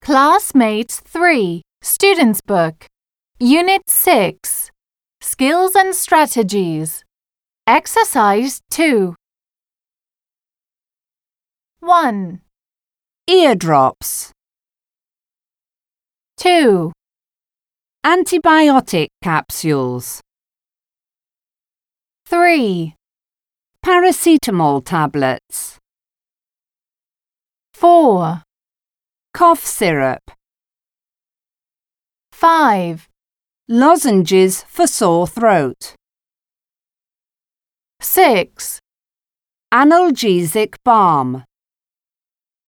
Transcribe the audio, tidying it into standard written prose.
Classmates 3, Students' Book, Unit 6, Skills and Strategies. Exercise 2. 1, Eardrops. 2, Antibiotic capsules. 3, Paracetamol tablets. 4, Cough syrup. 5, Lozenges for sore throat. 6, Analgesic balm.